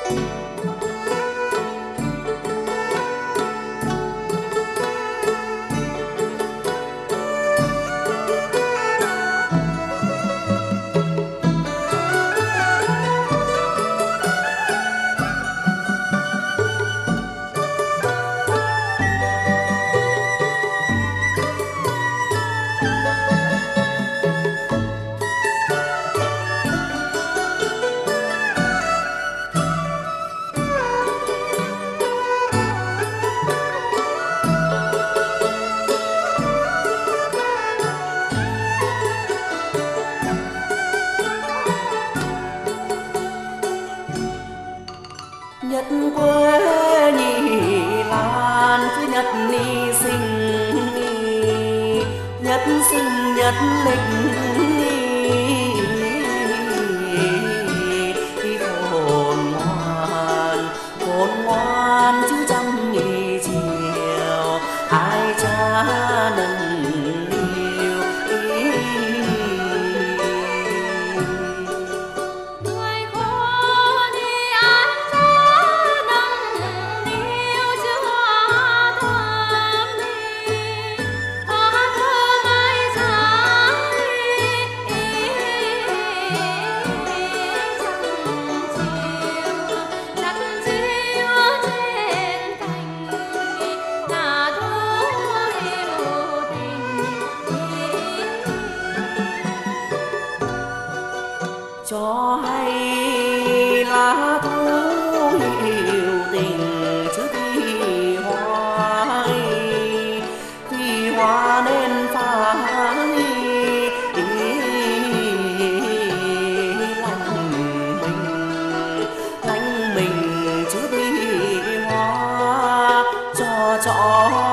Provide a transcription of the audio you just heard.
Nhất quê nhị lan thứ nhất ni sinh, nhất sinh nhất lịch khôn ngoan chứ chăm nhị chiều ai cha nâng niu. Cho hay lá thu hiểu tình chứ thì hoa nên phai lành mình chứ thì hoa cho